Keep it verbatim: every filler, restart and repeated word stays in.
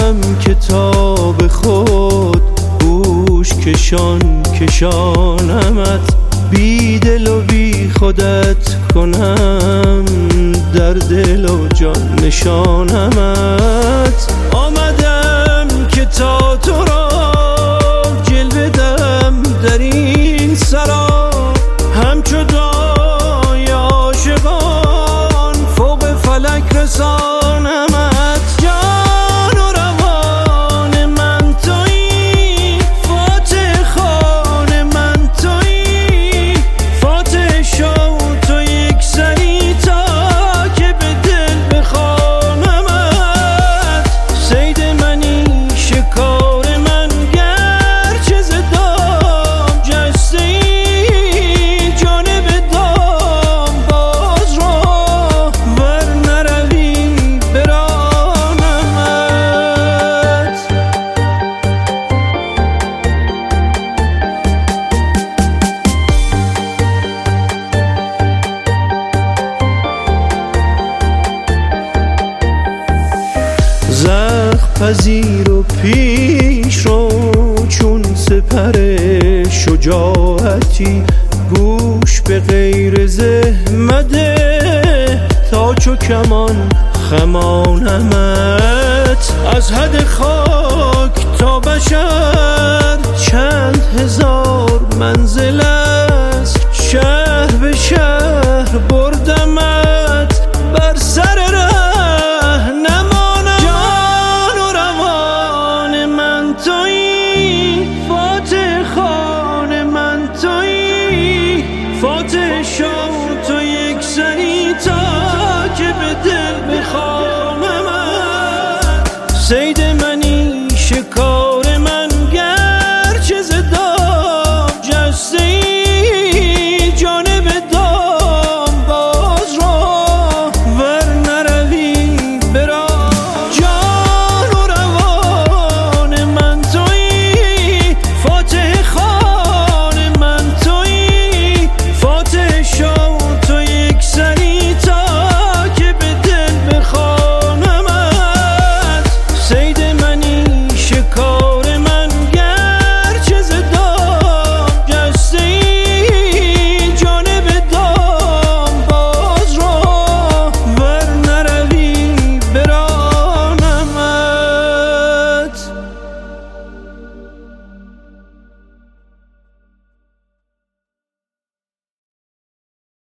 آمدم کتاب خود گوش کشان کشانمت، بی دل و بی خودت کنم در دل و جان نشانمت. آمدم که تا تو را جلوه دم در این سرا، همچو دای عاشقان فوق فلک رسانمت. جان و روان من تویی، فاتح خان من تویی، فاتح شو تو یک سری تا که به دل بخوانمت. صید منی شکار من گرچه ز دام جسته ای، جانب دام باز رو ور نروی برانمت. زخم پذیر و پیش رو چون سپر شجاعتی، گوش به غیر زحمده تا چو کمان خمانمت. از حد خاک تا بشر چند هزار منزل است، شهر به شهر بردمت بر سر ره نمانم. جان و روان من تویی، فاتح خان من تویی، فاتح شو تو یک سری تا که به دل بخوانمت. صید